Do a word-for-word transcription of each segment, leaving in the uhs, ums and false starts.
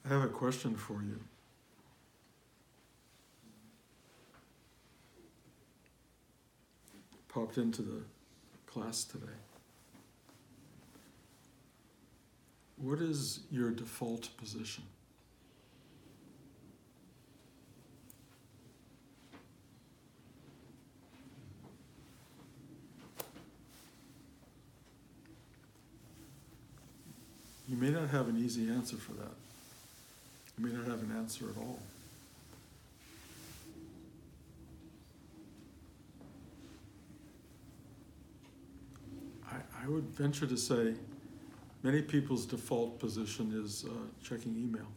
I have a question for you. Popped into the class today. What is your default position? You may not have an easy answer for that. You may not have an answer at all. I, I would venture to say many people's default position is uh, checking email,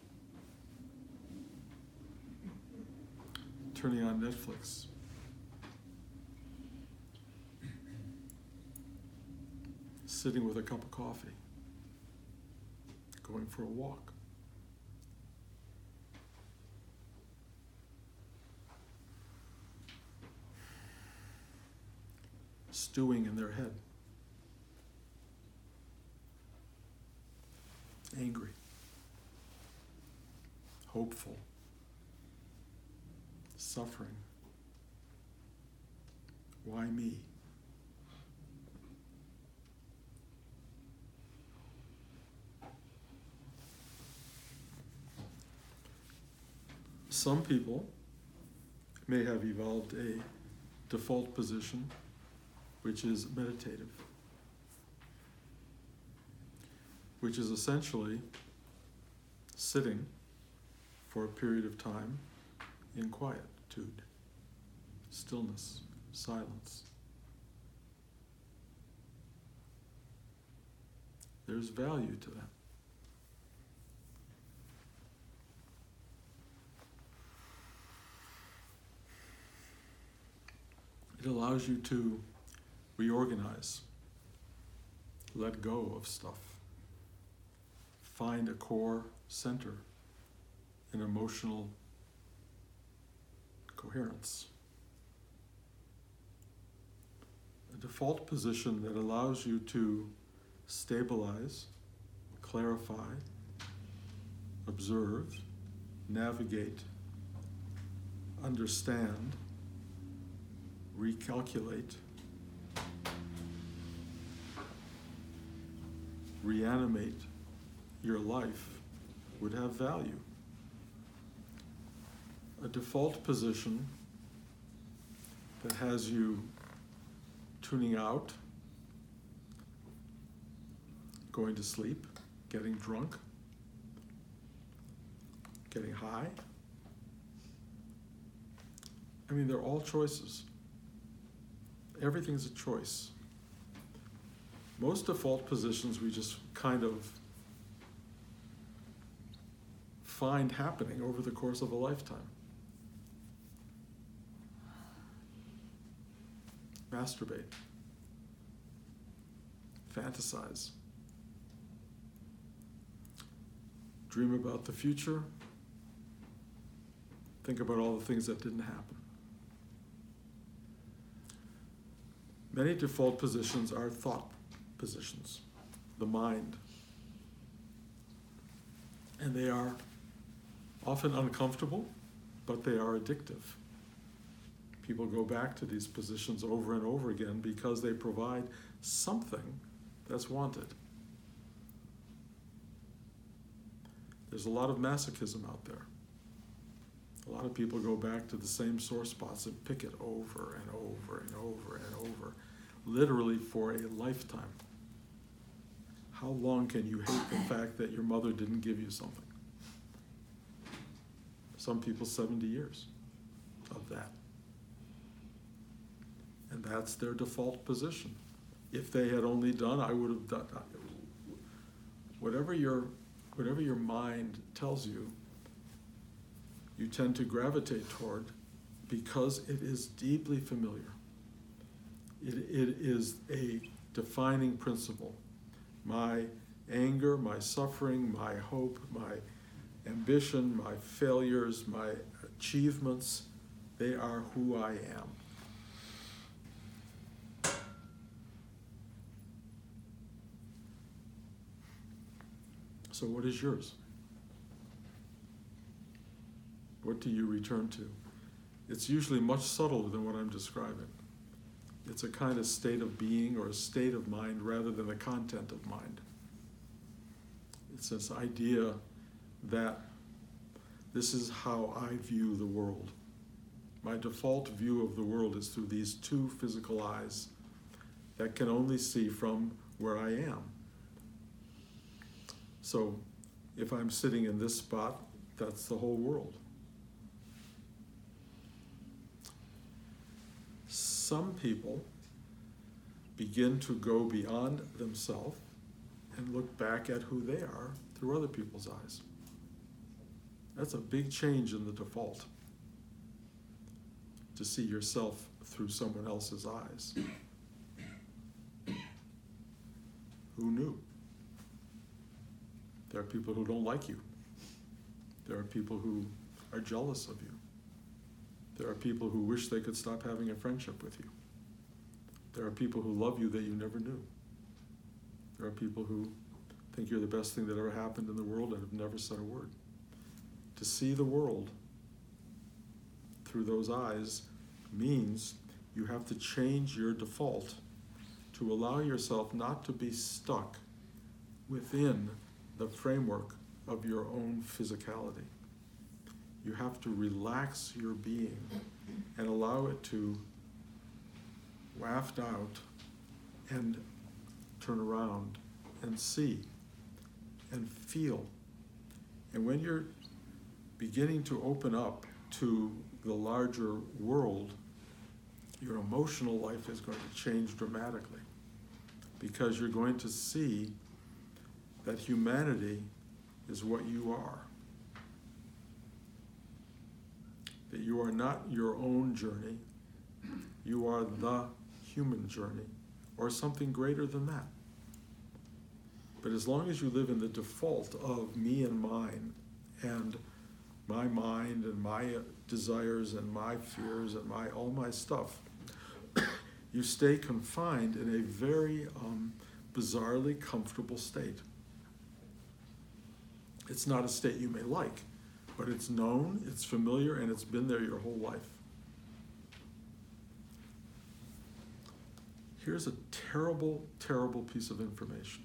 turning on Netflix, sitting with a cup of coffee, going for a walk. Stewing in their head. Angry. Hopeful. Suffering. Why me? Some people may have evolved a default position which is meditative, which is essentially sitting for a period of time in quietude, stillness, silence. There's value to that. It allows you to reorganize, let go of stuff, find a core center, an emotional coherence. A default position that allows you to stabilize, clarify, observe, navigate, understand, recalculate, reanimate your life would have value. A default position that has you tuning out, going to sleep, getting drunk, getting high. I mean, they're all choices. Everything's a choice. Most default positions we just kind of find happening over the course of a lifetime. Masturbate. Fantasize. Dream about the future. Think about all the things that didn't happen. Many default positions are thought positions, the mind. And they are often uncomfortable, but they are addictive. People go back to these positions over and over again because they provide something that's wanted. There's a lot of masochism out there. A lot of people go back to the same sore spots and pick it over and over and over and over, literally for a lifetime. How long can you hate the fact that your mother didn't give you something? Some people, seventy years of that. And that's their default position. If they had only done, I would have done. Whatever your, whatever your mind tells you, you tend to gravitate toward because it is deeply familiar. It, it is a defining principle. My anger, my suffering, my hope, my ambition, my failures, my achievements, they are who I am. So what is yours? what do you return to? It's usually much subtler than what I'm describing. It's a kind of state of being or a state of mind rather than the content of mind. It's this idea that this is how I view the world. My default view of the world is through these two physical eyes that can only see from where I am. So if I'm sitting in this spot, that's the whole world. Some people begin to go beyond themselves and look back at who they are through other people's eyes. That's a big change in the default, to see yourself through someone else's eyes. Who knew? There are people who don't like you. There are people who are jealous of you. There are people who wish they could stop having a friendship with you. There are people who love you that you never knew. There are people who think you're the best thing that ever happened in the world and have never said a word. To see the world through those eyes means you have to change your default to allow yourself not to be stuck within the framework of your own physicality. You have to relax your being and allow it to waft out and turn around and see and feel. And when you're beginning to open up to the larger world, your emotional life is going to change dramatically, because you're going to see that humanity is what you are. That you are not your own journey, you are the human journey, or something greater than that. But as long as you live in the default of me and mine, and my mind and my desires and my fears and my all my stuff, you stay confined in a very um, bizarrely comfortable state. It's not a state you may like, but it's known, it's familiar, and it's been there your whole life. Here's a terrible, terrible piece of information.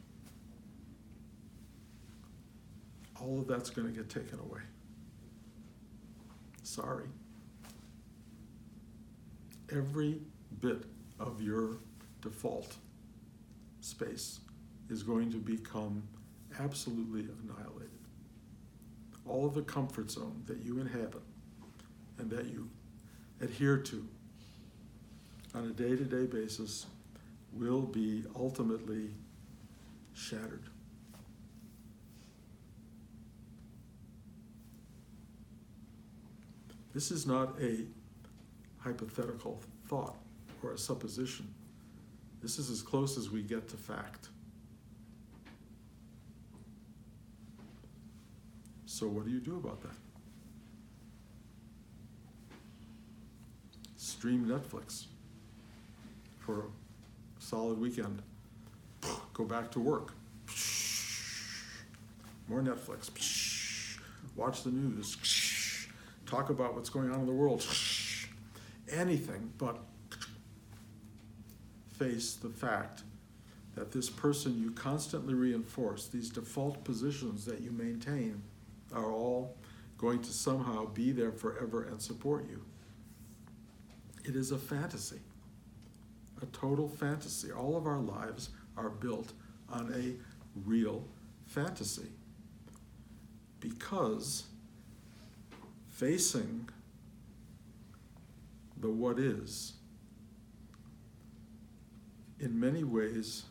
All of that's going to get taken away. Sorry. Every bit of your default space is going to become absolutely annihilated. All of the comfort zone that you inhabit and that you adhere to on a day-to-day basis will be ultimately shattered. This is not a hypothetical thought or a supposition. This is as close as we get to fact. So what do you do about that? Stream Netflix for a solid weekend. Go back to work. More Netflix. Watch the news. Talk about what's going on in the world. Anything but face the fact that this person you constantly reinforce, these default positions that you maintain, are all going to somehow be there forever and support you. It is a fantasy, a total fantasy. All of our lives are built on a real fantasy, because facing the what is in many ways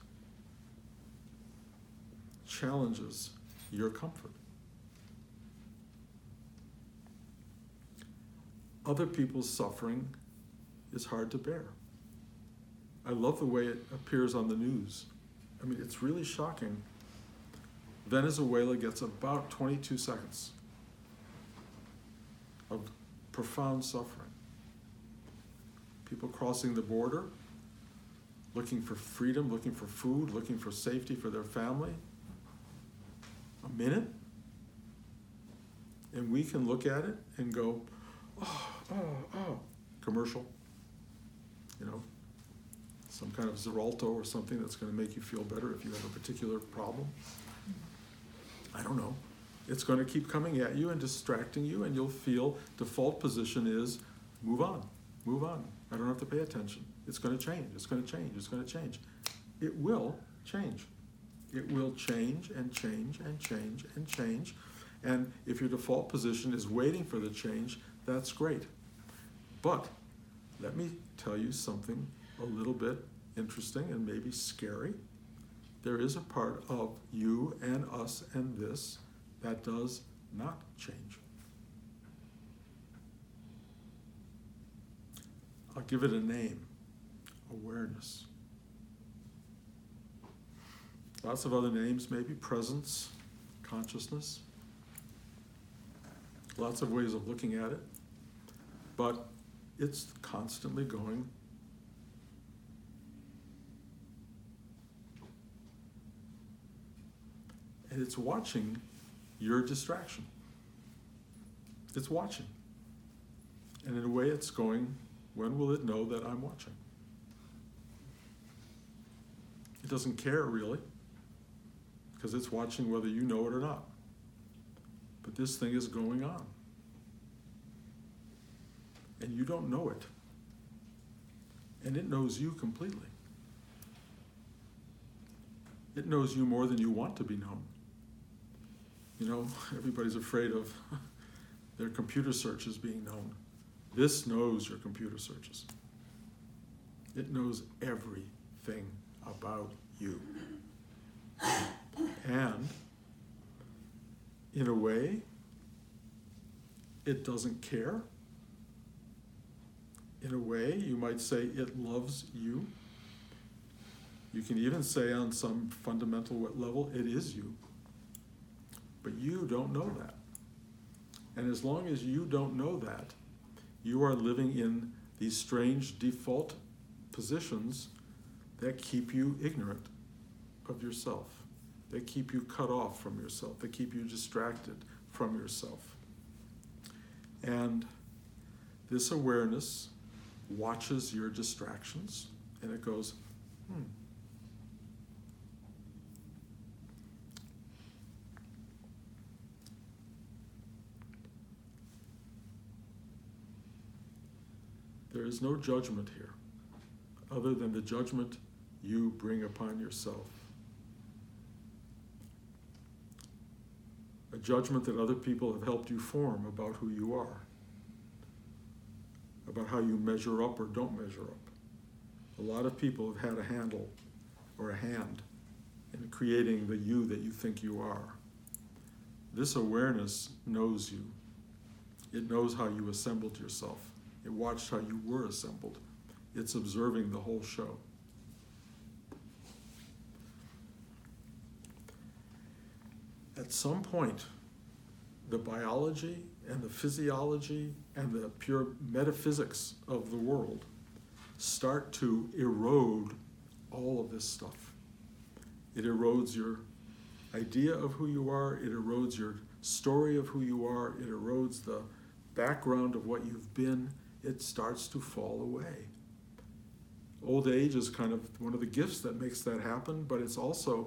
challenges your comfort. Other people's suffering is hard to bear. I love the way it appears on the news. I mean, it's really shocking. Venezuela gets about twenty-two seconds of profound suffering. People crossing the border, looking for freedom, looking for food, looking for safety for their family. A minute? And we can look at it and go, oh, oh, oh, commercial, you know, some kind of Xarelto or something that's going to make you feel better if you have a particular problem. I don't know. It's going to keep coming at you and distracting you, and you'll feel default position is move on, move on. I don't have to pay attention. It's going to change, it's going to change, it's going to change. It will change. It will change and change and change and change. And if your default position is waiting for the change, that's great. But let me tell you something a little bit interesting and maybe scary. There is a part of you and us and this that does not change. I'll give it a name, awareness. Lots of other names, maybe presence, consciousness. Lots of ways of looking at it, but it's constantly going. And it's watching your distraction. It's watching. And in a way it's going, when will it know that I'm watching? It doesn't care really, because it's watching whether you know it or not. But this thing is going on. And you don't know it. And it knows you completely. It knows you more than you want to be known. You know, everybody's afraid of their computer searches being known. This knows your computer searches. It knows everything about you. And in a way, it doesn't care. In a way, you might say it loves you. You can even say on some fundamental level, it is you. But you don't know that. And as long as you don't know that, you are living in these strange default positions that keep you ignorant of yourself. They keep you cut off from yourself. They keep you distracted from yourself. And this awareness watches your distractions, and it goes, hmm. There is no judgment here, other than the judgment you bring upon yourself. A judgment that other people have helped you form about who you are, about how you measure up or don't measure up. A lot of people have had a handle or a hand in creating the you that you think you are. This awareness knows you. It knows how you assembled yourself. It watched how you were assembled. It's observing the whole show. At some point, the biology and the physiology and the pure metaphysics of the world start to erode all of this stuff. It erodes your idea of who you are. It erodes your story of who you are. It erodes the background of what you've been. It starts to fall away. Old age is kind of one of the gifts that makes that happen, but it's also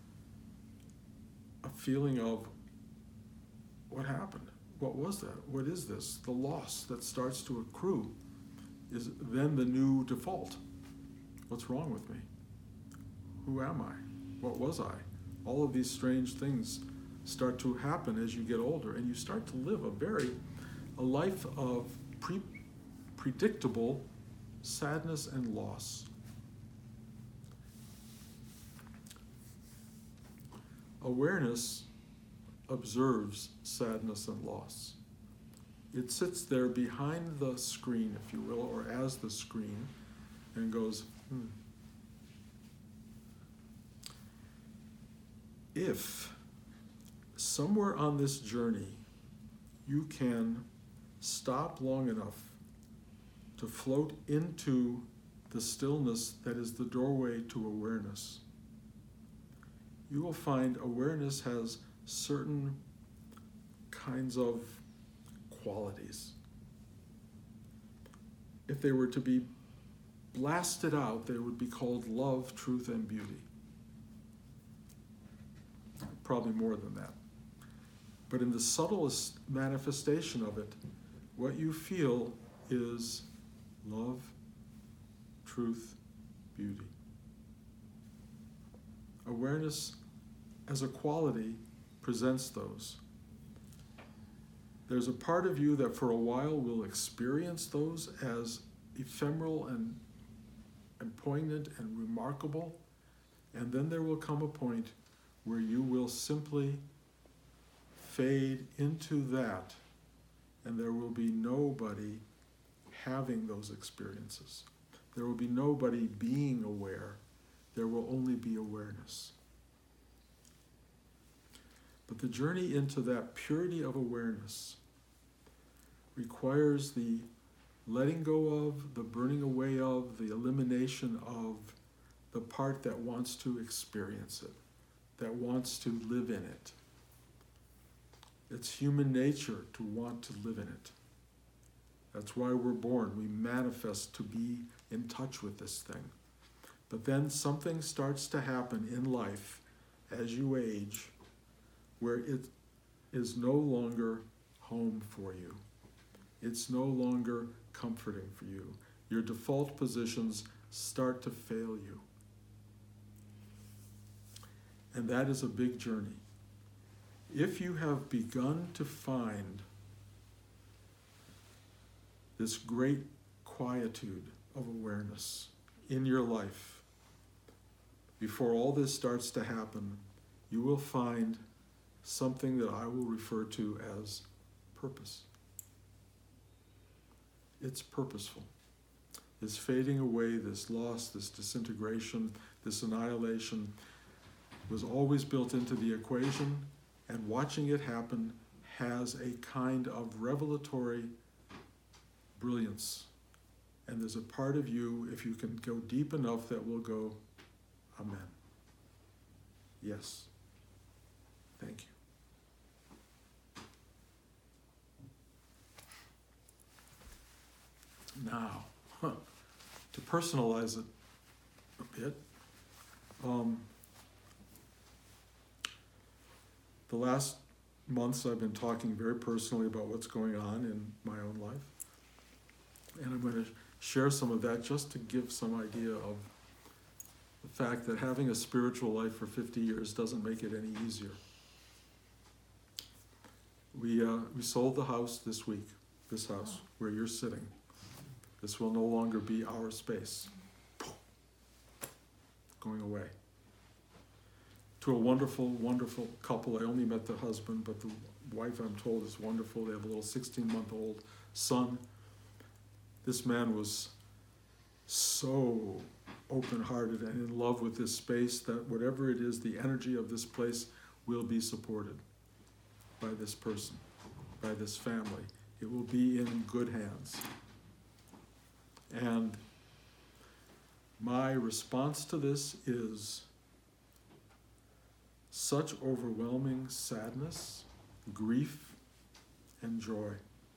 a feeling of what happened? What was that? What is this? The loss that starts to accrue is then the new default. What's wrong with me? Who am I? What was I? All of these strange things start to happen as you get older, and you start to live a very, a life of pre predictable sadness and loss. Awareness observes sadness and loss. It sits there behind the screen, if you will, or as the screen, and goes, hmm. If somewhere on this journey you can stop long enough to float into the stillness that is the doorway to awareness, you will find awareness has certain kinds of qualities. If they were to be blasted out, they would be called love, truth, and beauty. Probably more than that. But in the subtlest manifestation of it, what you feel is love, truth, beauty. Awareness as a quality presents those. There's a part of you that for a while will experience those as ephemeral and, and poignant and remarkable, and then there will come a point where you will simply fade into that, and there will be nobody having those experiences. There will be nobody being aware. There will only be awareness. But the journey into that purity of awareness requires the letting go of, the burning away of, the elimination of the part that wants to experience it, that wants to live in it. It's human nature to want to live in it. That's why we're born. We manifest to be in touch with this thing. But then something starts to happen in life as you age where it is no longer home for you. It's no longer comforting for you. Your default positions start to fail you. And that is a big journey. If you have begun to find this great quietude of awareness in your life, before all this starts to happen, you will find something that I will refer to as purpose. It's purposeful. This fading away, this loss, this disintegration, this annihilation was always built into the equation, and watching it happen has a kind of revelatory brilliance. And there's a part of you, if you can go deep enough, that will go, Amen. Yes. Thank you. Now, huh, to personalize it a bit, um, the last months I've been talking very personally about what's going on in my own life. And I'm going to share some of that just to give some idea of the fact that having a spiritual life for fifty years doesn't make it any easier. We, uh, we sold the house this week, this house where you're sitting. This will no longer be our space. Going away. To a wonderful, wonderful couple. I only met the husband, but the wife, I'm told, is wonderful. They have a little sixteen-month-old son. This man was so open-hearted and in love with this space that whatever it is, the energy of this place will be supported by this person, by this family. It will be in good hands. And my response to this is such overwhelming sadness, grief, and joy.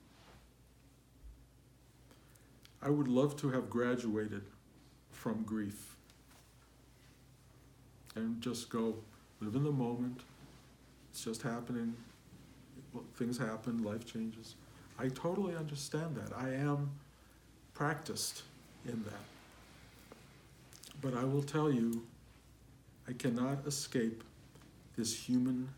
I would love to have graduated from grief and just go live in the moment. It's just happening. Things happen, life changes. I totally understand that. I am practiced in that. But I will tell you, I cannot escape this human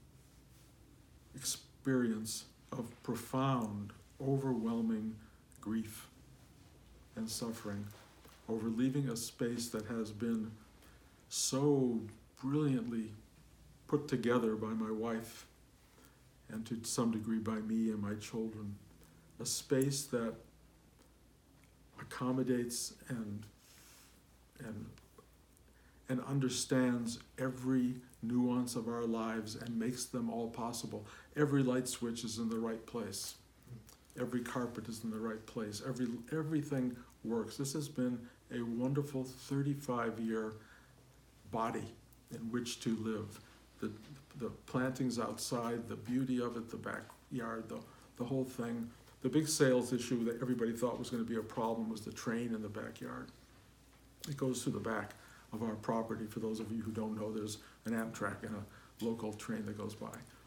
experience of profound, overwhelming grief and suffering over leaving a space that has been so brilliantly put together by my wife and to some degree by me and my children. A space that accommodates and and and understands every nuance of our lives and makes them all possible. Every light switch is in the right place. Every carpet is in the right place. Every everything works. This has been a wonderful thirty-five year body in which to live. The the plantings outside, the beauty of it, the back, backyard, the, the whole thing. The big sales issue that everybody thought was gonna be a problem was the train in the backyard. It goes through the back of our property. For those of you who don't know, there's an Amtrak and a local train that goes by.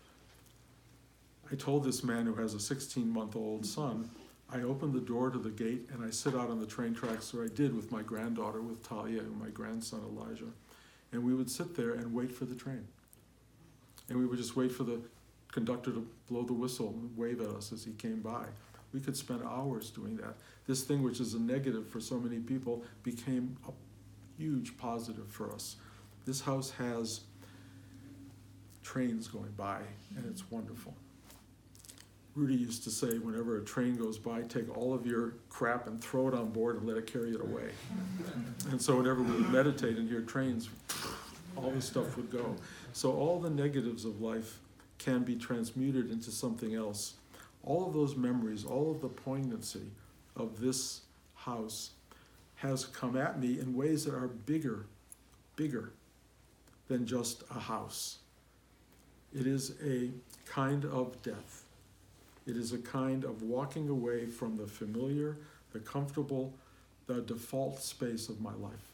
I told this man who has a sixteen-month-old son, I opened the door to the gate and I sit out on the train tracks, or I did with my granddaughter, with Talia, and my grandson Elijah. And we would sit there and wait for the train. And we would just wait for the conductor to blow the whistle and wave at us as he came by. We could spend hours doing that. This thing, which is a negative for so many people, became a huge positive for us. This house has trains going by, and it's wonderful. Rudy used to say, whenever a train goes by, take all of your crap and throw it on board and let it carry it away. And so whenever we would meditate and hear trains, all this stuff would go. So all the negatives of life can be transmuted into something else. All of those memories, all of the poignancy of this house has come at me in ways that are bigger, bigger than just a house. It is a kind of death. It is a kind of walking away from the familiar, the comfortable, the default space of my life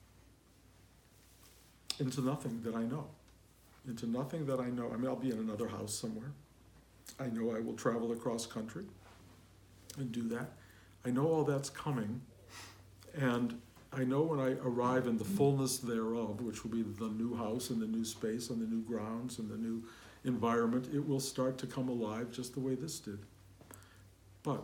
into nothing that I know, into nothing that I know. I mean, I'll be in another house somewhere. I know I will travel across country and do that. I know all that's coming, and I know when I arrive in the fullness thereof, which will be the new house and the new space and the new grounds and the new environment, it will start to come alive just the way this did. But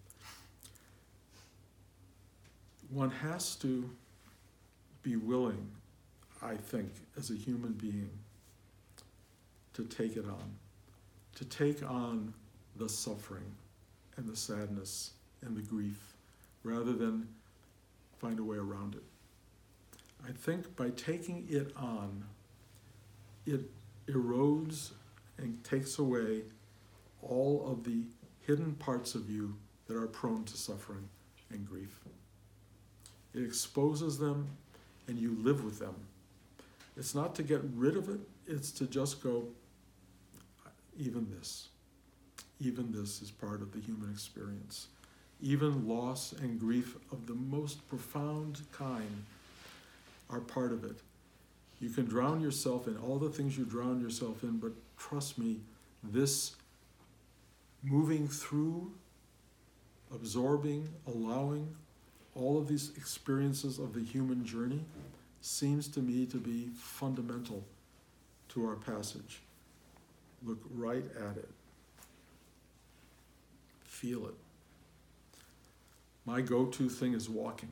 one has to be willing, I think, as a human being, to take it on, to take on the suffering and the sadness and the grief, rather than find a way around it. I think by taking it on, it erodes and takes away all of the hidden parts of you that are prone to suffering and grief. It exposes them, and you live with them. It's not to get rid of it, it's to just go, even this, even this is part of the human experience. Even loss and grief of the most profound kind are part of it. You can drown yourself in all the things you drown yourself in, but trust me, this moving through, absorbing, allowing all of these experiences of the human journey seems to me to be fundamental to our passage. Look right at it. Feel it. My go-to thing is walking.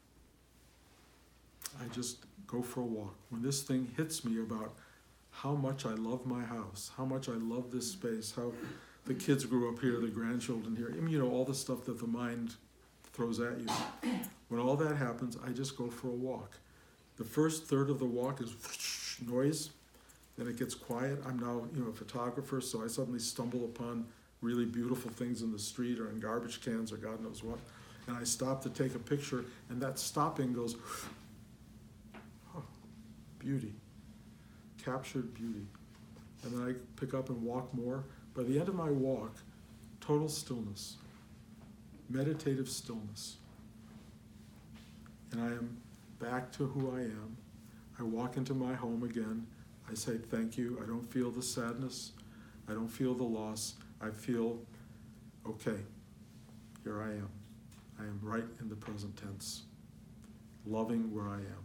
I just go for a walk. When this thing hits me about how much I love my house, how much I love this space, how the kids grew up here, the grandchildren here, I mean, you know, all the stuff that the mind throws at you. When all that happens, I just go for a walk. The first third of the walk is noise, then it gets quiet. I'm now, you know, a photographer, so I suddenly stumble upon really beautiful things in the street or in garbage cans or God knows what. And I stop to take a picture, and that stopping goes, oh, beauty, captured beauty. And then I pick up and walk more. By the end of my walk, total stillness, meditative stillness. And I am back to who I am. I walk into my home again. I say thank you. I don't feel the sadness. I don't feel the loss. I feel, okay, here I am. I am right in the present tense, loving where I am.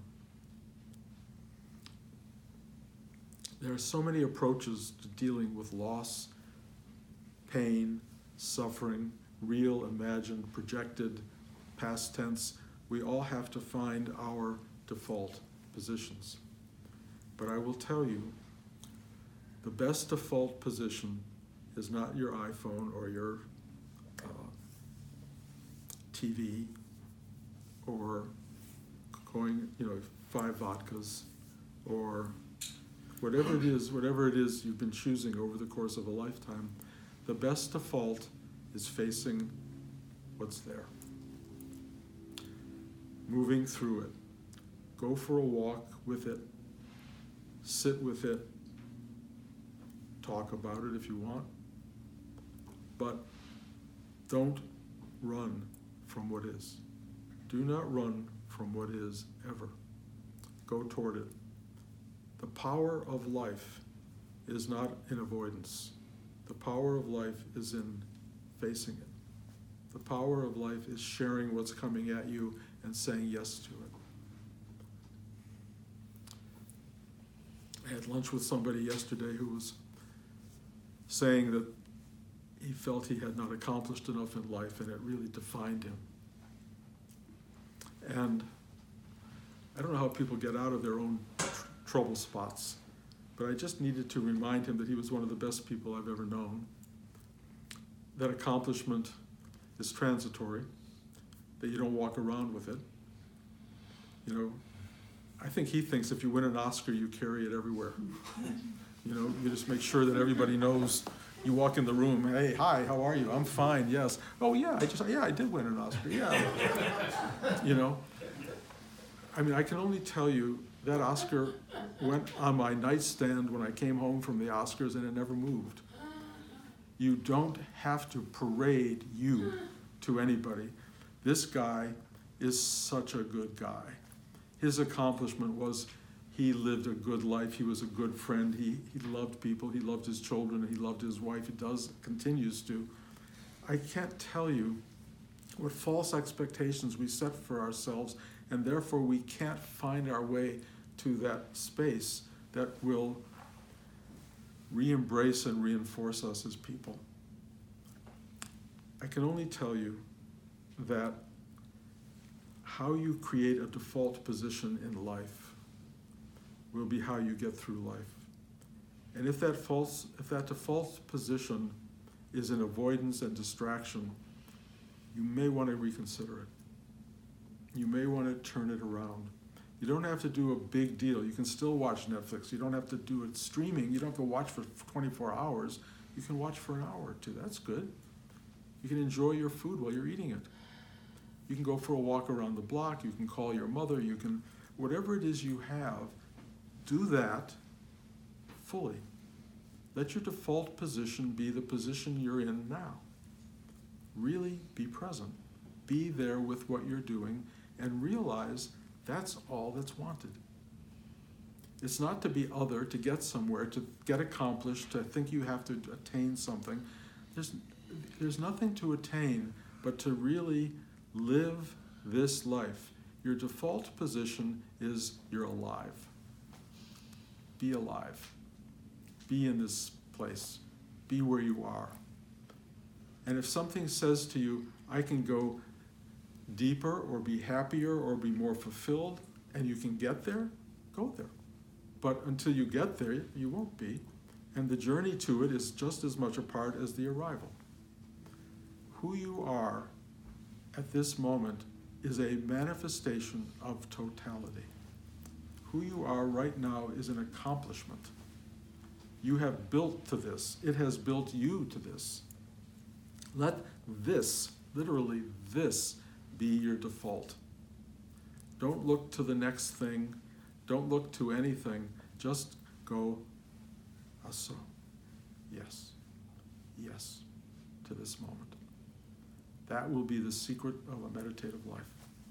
There are so many approaches to dealing with loss, pain, suffering, real, imagined, projected, past tense. We all have to find our default positions. But I will tell you, the best default position is not your iPhone or your uh, T V or going, you know, five vodkas or whatever it is, whatever it is you've been choosing over the course of a lifetime. The best default is facing what's there. Moving through it. Go for a walk with it. Sit with it. Talk about it if you want. but don't run from what is. Do not run from what is ever. Go toward it. The power of life is not in avoidance. The power of life is in facing it. The power of life is sharing what's coming at you and saying yes to it. I had lunch with somebody yesterday who was saying that he felt he had not accomplished enough in life, and it really defined him. And I don't know how people get out of their own tr- trouble spots, but I just needed to remind him that he was one of the best people I've ever known, that accomplishment is transitory, that you don't walk around with it. You know, I think he thinks if you win an Oscar, you carry it everywhere. You know, you just make sure that everybody knows. You walk in the room, hey, hi, how are you? I'm fine, yes. Oh yeah, I just, yeah, I did win an Oscar, yeah. You know, I mean, I can only tell you that Oscar went on my nightstand when I came home from the Oscars and it never moved. You don't have to parade you to anybody. This guy is such a good guy. His accomplishment was he lived a good life. He was a good friend. He, he loved people. He loved his children. He loved his wife. He does, continues to. I can't tell you what false expectations we set for ourselves, and therefore we can't find our way to that space that will re-embrace and reinforce us as people. I can only tell you that how you create a default position in life will be how you get through life. And if that false, if that default position is in avoidance and distraction, you may want to reconsider it. You may want to turn it around. You don't have to do a big deal. You can still watch Netflix. You don't have to do it streaming. You don't have to watch for twenty-four hours. You can watch for an hour or two. That's good. You can enjoy your food while you're eating it. You can go for a walk around the block. You can call your mother. You can, whatever it is you have, do that fully. Let your default position be the position you're in now. Really be present. Be there with what you're doing and realize that's all that's wanted. It's not to be other, to get somewhere, to get accomplished, to think you have to attain something. There's, there's nothing to attain but to really live this life. Your default position is you're alive. Be alive. Be in this place. Be where you are. And if something says to you, I can go deeper or be happier or be more fulfilled, and you can get there, go there. But until you get there, you won't be. And the journey to it is just as much a part as the arrival. Who you are at this moment is a manifestation of totality. Who you are right now is an accomplishment. You have built to this. It has built you to this. Let this, literally this, be your default. Don't look to the next thing. Don't look to anything. Just go, aso. Yes. Yes. To this moment. That will be the secret of a meditative life.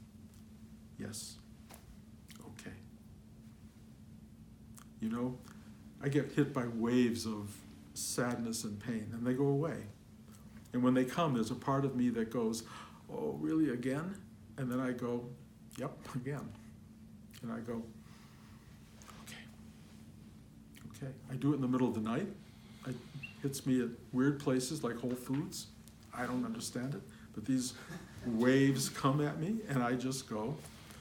Yes. Okay. You know, I get hit by waves of sadness and pain, and they go away. And when they come, there's a part of me that goes, oh, really, again? And then I go, yep, again. And I go, okay. Okay. I do it in the middle of the night. It hits me at weird places like Whole Foods. I don't understand it. But these waves come at me, and I just go,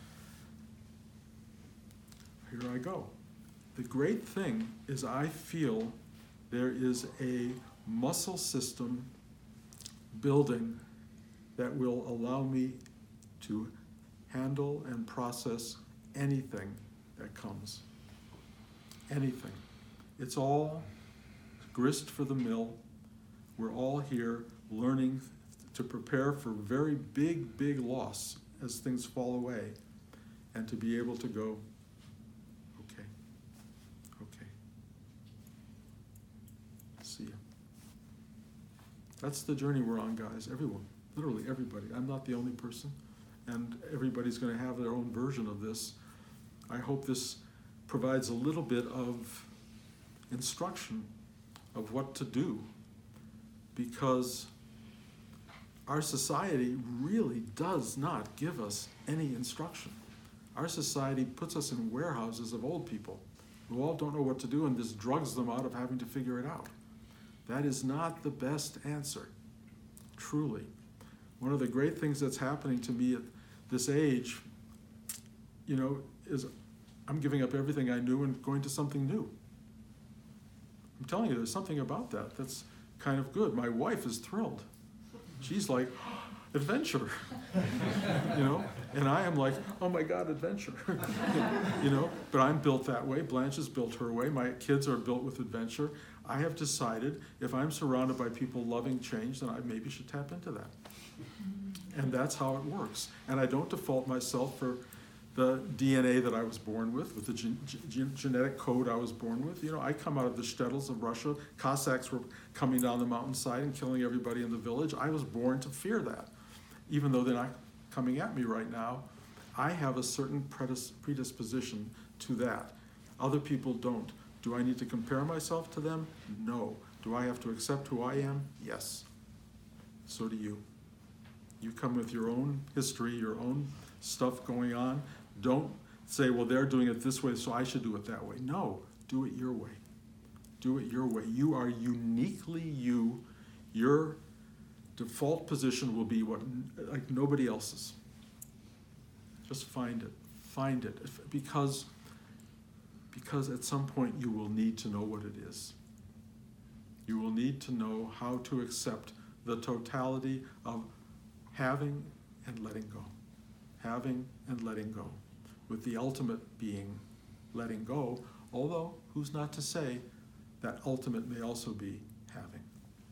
here I go. The great thing is I feel there is a muscle system building that will allow me to handle and process anything that comes. Anything. It's all grist for the mill. We're all here learning to prepare for very big, big loss as things fall away, and to be able to go, okay, okay, see ya. That's the journey we're on, guys, everyone, literally everybody. I'm not the only person, and everybody's gonna have their own version of this. I hope this provides a little bit of instruction of what to do, because our society really does not give us any instruction. Our society puts us in warehouses of old people who all don't know what to do and just drugs them out of having to figure it out. That is not the best answer, truly. One of the great things that's happening to me at this age, you know, is I'm giving up everything I knew and going to something new. I'm telling you, there's something about that that's kind of good. My wife is thrilled. She's like, adventure, you know? And I am like, oh my God, adventure, you know? But I'm built that way. Blanche is built her way. My kids are built with adventure. I have decided if I'm surrounded by people loving change, then I maybe should tap into that. And that's how it works. And I don't default myself for the D N A that I was born with, with the gen- gen- genetic code I was born with. You know, I come out of the shtetls of Russia. Cossacks were coming down the mountainside and killing everybody in the village. I was born to fear that. Even though they're not coming at me right now, I have a certain predis- predisposition to that. Other people don't. Do I need to compare myself to them? No. Do I have to accept who I am? Yes. So do you. You come with your own history, your own stuff going on. Don't say, well, they're doing it this way, so I should do it that way. No, do it your way. Do it your way. You are uniquely you. Your default position will be what, like nobody else's. Just find it. Find it. If, because, because at some point you will need to know what it is. You will need to know how to accept the totality of having and letting go. Having and letting go, with the ultimate being letting go, although who's not to say that ultimate may also be having.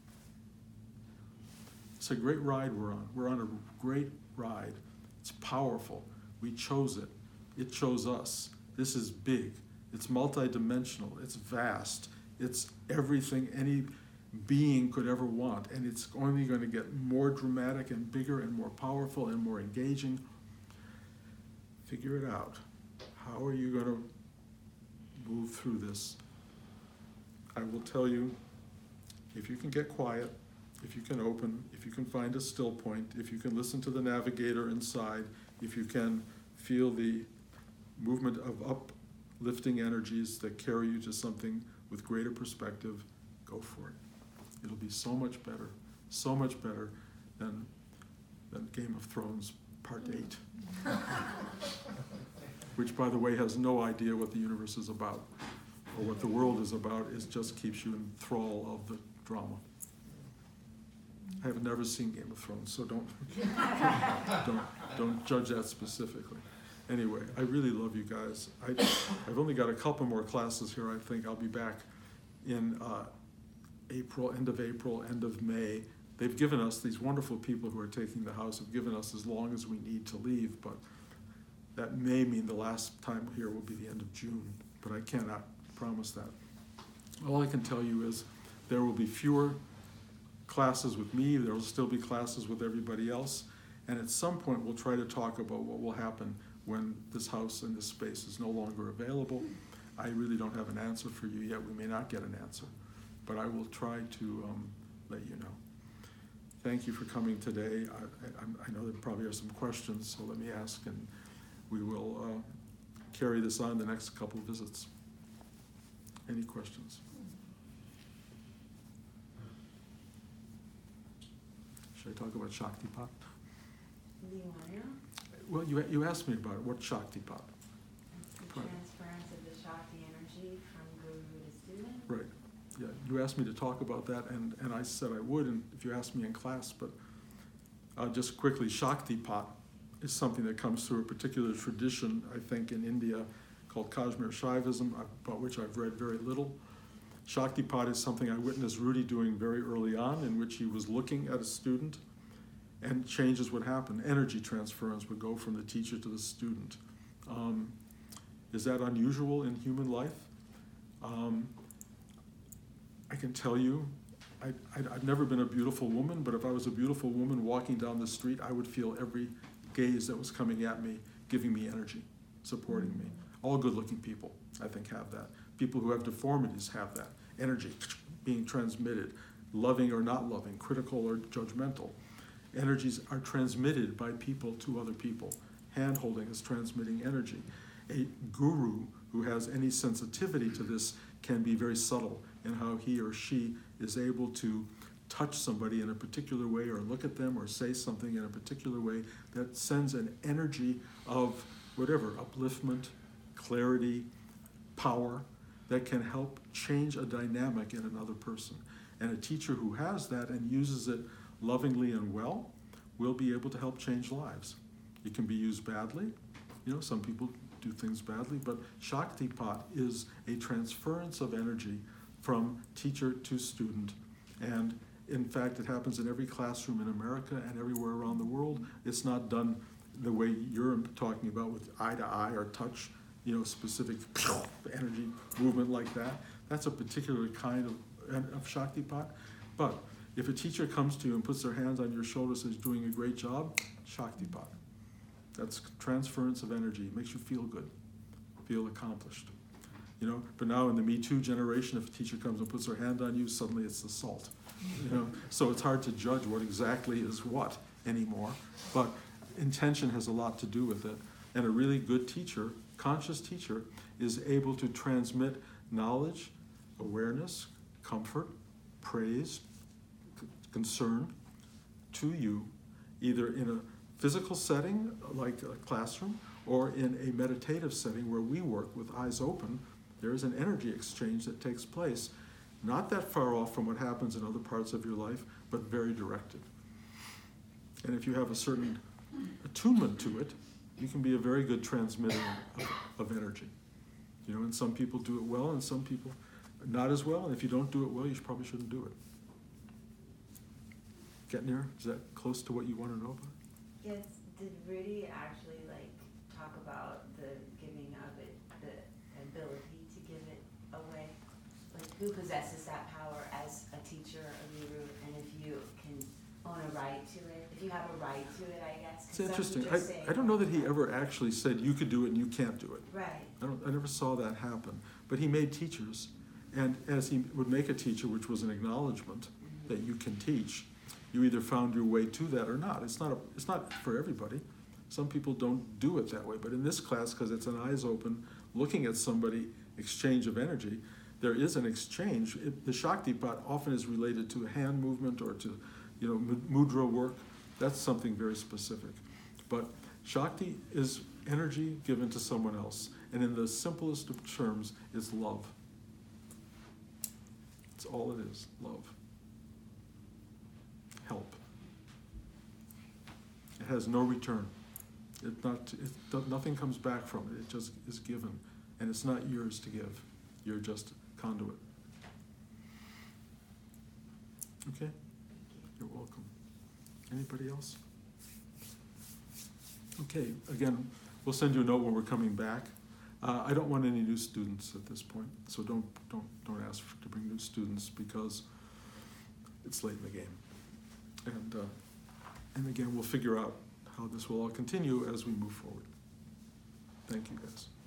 It's a great ride we're on. We're on a great ride. It's powerful. We chose it. It chose us. This is big. It's multidimensional. It's vast. It's everything any being could ever want, and it's only going to get more dramatic and bigger and more powerful and more engaging. Figure it out. How are you going to move through this? I will tell you, if you can get quiet, if you can open, if you can find a still point, if you can listen to the navigator inside, if you can feel the movement of uplifting energies that carry you to something with greater perspective, go for it. It'll be so much better, so much better than, than Game of Thrones Part eight. Which, by the way, has no idea what the universe is about or what the world is about. It just keeps you in thrall of the drama. I have never seen Game of Thrones, so don't don't don't judge that specifically. Anyway, I really love you guys. I, I've only got a couple more classes here. I think I'll be back in uh, April, end of April, end of May. They've given us, these wonderful people who are taking the house have given us as long as we need to leave, but that may mean the last time here will be the end of June, but I cannot promise that. All I can tell you is there will be fewer classes with me, there will still be classes with everybody else, and at some point we'll try to talk about what will happen when this house and this space is no longer available. I really don't have an answer for you yet. We may not get an answer, but I will try to um, let you know. Thank you for coming today. I, I, I know there probably are some questions, so let me ask, and we will uh, carry this on the next couple of visits. Any questions? Should I talk about Shaktipat? Do you want to know? Well, you, you asked me about it. What Shaktipat? It's the transference of the Shakti energy from guru to student. Right. Yeah, you asked me to talk about that, and, and I said I would, and if you asked me in class, but uh, just quickly, Shaktipat is something that comes through a particular tradition, I think, in India called Kashmir Shaivism, about which I've read very little. Shaktipat is something I witnessed Rudy doing very early on, in which he was looking at a student, and changes would happen. Energy transference would go from the teacher to the student. Um, is that unusual in human life? Um, I can tell you I, I, I've never been a beautiful woman, but if I was a beautiful woman walking down the street, I would feel every gaze that was coming at me, giving me energy, supporting me. All good-looking people, I think, have that. People who have deformities have that. Energy being transmitted, loving or not loving, critical or judgmental. Energies are transmitted by people to other people. Hand-holding is transmitting energy. A guru who has any sensitivity to this can be very subtle in how he or she is able to touch somebody in a particular way, or look at them, or say something in a particular way that sends an energy of whatever, upliftment, clarity, power, that can help change a dynamic in another person. And a teacher who has that and uses it lovingly and well will be able to help change lives. It can be used badly. You know, some people do things badly, but Shaktipat is a transference of energy from teacher to student. And in fact, it happens in every classroom in America and everywhere around the world. It's not done the way you're talking about with eye to eye or touch, you know, specific energy movement like that. That's a particular kind of, of Shaktipat. But if a teacher comes to you and puts their hands on your shoulders and is doing a great job, Shaktipat. That's transference of energy. It makes you feel good, feel accomplished. You know, but now in the Me Too generation, if a teacher comes and puts her hand on you, suddenly it's assault. You know, so it's hard to judge what exactly is what anymore. But intention has a lot to do with it. And a really good teacher, conscious teacher, is able to transmit knowledge, awareness, comfort, praise, c- concern to you, either in a physical setting like a classroom, or in a meditative setting where we work with eyes open. There is an energy exchange that takes place, not that far off from what happens in other parts of your life, but very directed. And if you have a certain attunement to it, you can be a very good transmitter of, of energy. You know, and some people do it well, and some people not as well. And if you don't do it well, you should, probably shouldn't do it. Getting there? Is that close to what you want to know about? Yes, did Rudy actually like talk about the giving of it, the ability to give it away? Like who possesses that power as a teacher, a guru, and if you can own a right to it, if you have a right to it, I guess. 'Cause It's some interesting. teachers I, say, I don't know that he ever actually said you could do it and you can't do it. Right. I don't, I never saw that happen. But he made teachers, and as he would make a teacher, which was an acknowledgement Mm-hmm. that you can teach, you either found your way to that or not. It's not a, it's not for everybody. Some people don't do it that way. But in this class, because it's an eyes open, looking at somebody, exchange of energy, there is an exchange. It, the Shaktipat often is related to hand movement or to, you know, mudra work. That's something very specific. But Shakti is energy given to someone else. And in the simplest of terms, is love. It's all it is, love. Help. It has no return. It not, it, nothing comes back from it. It just is given. And it's not yours to give. You're just conduit. Okay? You're welcome. Anybody else? Okay, again, we'll send you a note when we're coming back. Uh, I don't want any new students at this point, so don't don't don't ask to bring new students because it's late in the game. And uh, and again, we'll figure out how this will all continue as we move forward. Thank you, guys.